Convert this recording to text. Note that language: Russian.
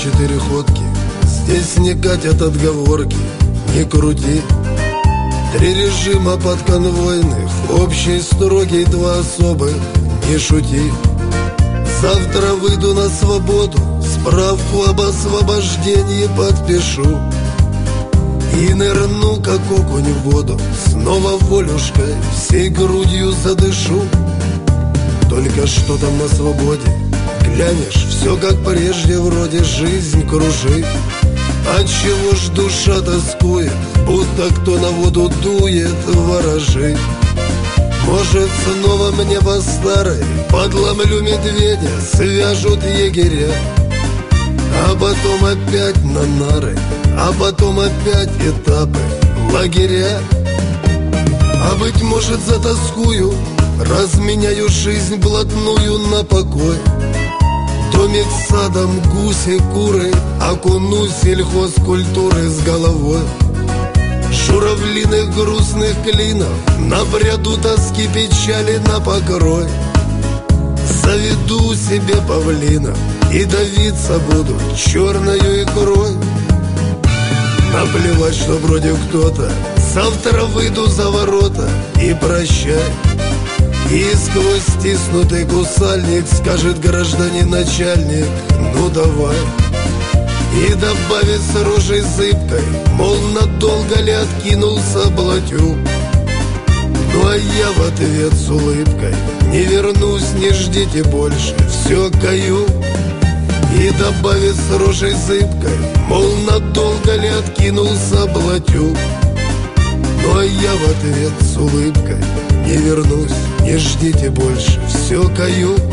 4 ходки. Здесь не катят отговорки, не крути. 3 режима подконвойных, общий строгий, 2 особых, не шути. Завтра выйду на свободу, справку об освобождении подпишу и нырну, как окунь в воду, снова волюшкой всей грудью задышу. Только что там на свободе, глянешь, все как прежде, вроде жизнь кружит. Отчего ж душа тоскует, будто кто на воду дует, ворожит. Может, снова мне по старой подломлю медведя, свяжут егеря, а потом опять на нары, а потом опять этапы, лагеря. А быть может, затоскую, разменяю жизнь блатную на покой. Домик с садом, гуси, куры, окуну сельхозкультуры с головой. Журавлиных грустных клинов набряду тоски, печали на покрой. Заведу себе павлина и давиться буду черною икрой. Наплевать, что вроде кто-то, завтра выйду за ворота и прощай. И сквозь стиснутый кусальник скажет гражданин начальник: ну давай. И добавит с рожей зыбкой, мол, надолго ли откинулся блатю. Ну а я в ответ с улыбкой: не вернусь, не ждите больше, все каю. И добавит с рожей зыбкой, мол, надолго ли откинулся блатю. Ну а я в ответ с улыбкой: не вернусь, не ждите больше, все каю.